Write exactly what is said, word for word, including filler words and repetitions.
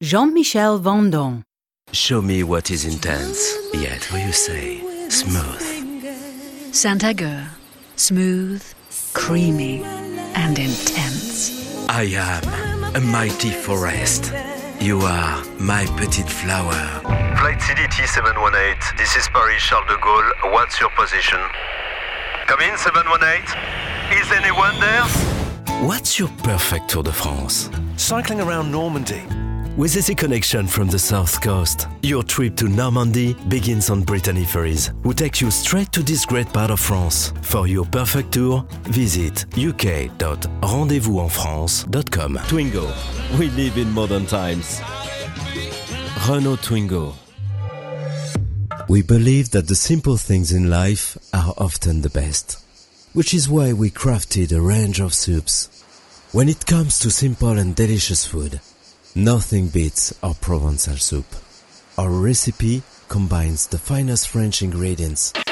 Jean-Michel Vendon. Show me what is intense, yet what you say, smooth. Saint-Agur, smooth, creamy, and intense. I am a mighty forest. You are my petite flower. Flight C D T seven one eight, this is Paris Charles de Gaulle. What's your position? Come in, seven one eight. Is anyone there? What's your perfect Tour de France? Cycling around Normandy. With Easy Connection from the south coast, your trip to Normandy begins on Brittany Ferries, who take you straight to this great part of France. For your perfect tour, visit u k dot rendezvous en france dot com. Twingo. We live in modern times. Renault Twingo. We believe that the simple things in life are often the best, which is why we crafted a range of soups. When it comes to simple and delicious food, nothing beats our Provençal soup. Our recipe combines the finest French ingredients